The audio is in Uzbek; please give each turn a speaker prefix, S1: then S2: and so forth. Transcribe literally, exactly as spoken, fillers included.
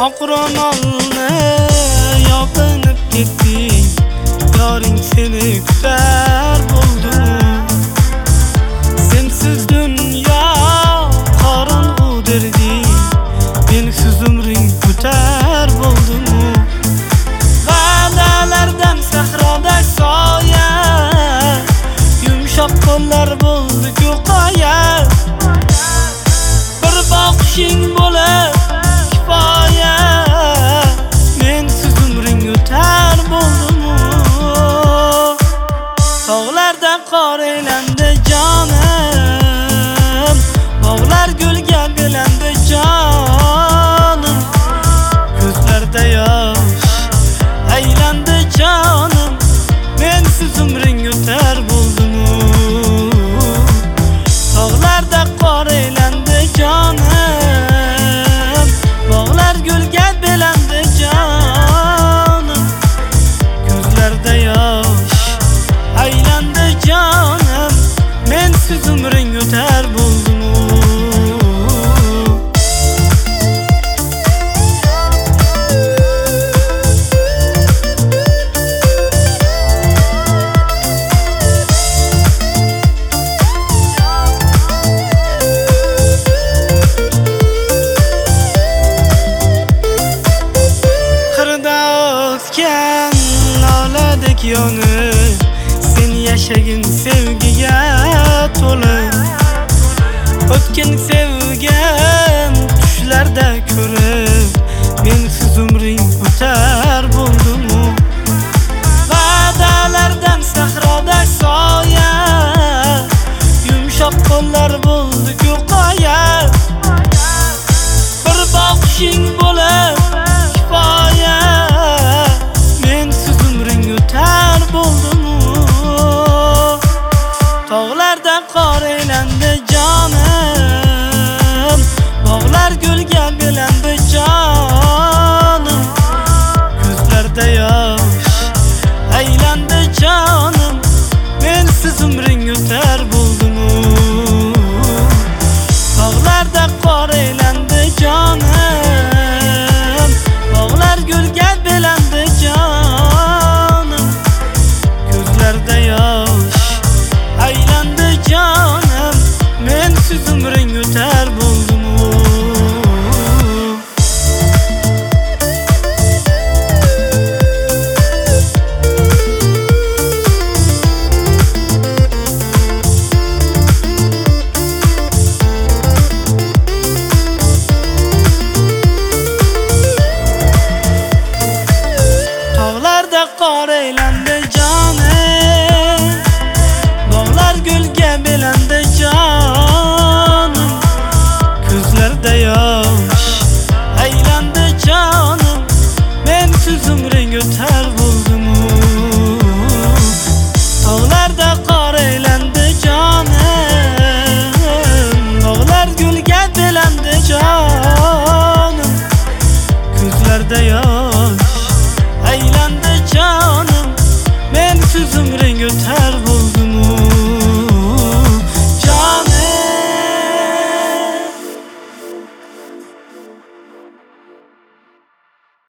S1: Oqronolni yopinib ketding, yoring seni kutar bo'ldim. Sensiz dunyo qorong'udir ding, mensiz umring o'tar bo'ldim. Va'dalardan sahroda soya, yumshoq qo'llar bo'ldi ko'qoya. Bir boqishing bo'lib kifoya, mensiz umring o'tar bo'ldim. Tog'larda qor aylandi jonim, bog'lar gulga belandi jonim. Ko'zlarda yosh aylandi jonim, mensiz umring o'tar bo'ldim. Tog'larda qor aylandi jonim, bog'lar gulga belandi jonim. Ko'zlarda yosh aylandi jonim, mensiz umring o'tar bo'ldim. Loladek yonib, sen yashagin sevgiga to'lib. O'tgan sevgan tushlarda ko'rib, mensiz umring o'tar bo'ldim. Va'dalardan sahroda soya, yumshoq qo'llar bo'ldi ko'qoya. Bir boqishing bo'lib kifoya, mensiz umring o'tar bo'ldim. Tog'larda qor aylandi jonim, bog'lar gulga belandi jonim. Ko'zlarda yosh aylandi jonim, mensiz umring o'tar bo'ldim. Tog'larda qor aylandi jonim, bog'lar gulga belandi jonim. Ko'zlarda yosh aylandi jonim, mensiz umring o'tar bo'ldim. Tog'larda qor aylandi jonim, bog'lar gulga belandi jonim. Ko'zlarda yosh aylandi jonim, mensiz umring o'tar bo'ldim. Tog'larda qor aylandi jonim, bog'lar gulga belandi jonim. Ko'zlarda yosh aylandi jonim, mensiz umring o'tar